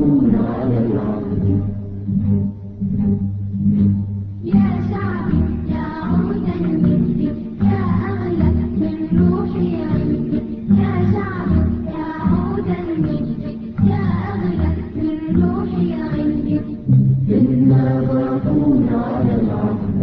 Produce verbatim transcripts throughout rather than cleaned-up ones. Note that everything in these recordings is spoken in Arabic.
المرضون على العهد. يا شعبي يا عودا مثلي يا أغلى من روحي عندي. يا شعبي يا عودا مثلي يا أغلى من روحي عندي. إنا باقون على العهد.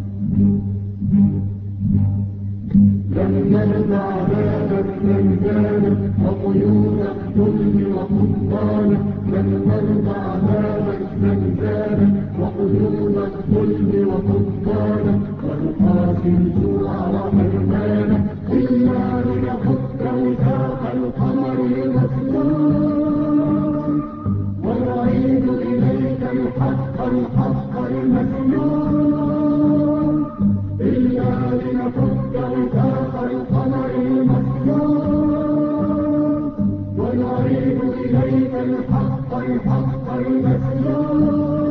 لم نرضى بابك من زانك وقيود الظلم وقضبانك. لم نرضى بابك من زانك وقيود الظلم وقضبانك. ونقاسي الجوع وحرمانك إلا لنفك وثاق القمر المسلول. ونعيد إليك الحق الحق المسلول إلا لنفك وثاق القمر المسلول. ونعيد إليك الحق الحق المسلول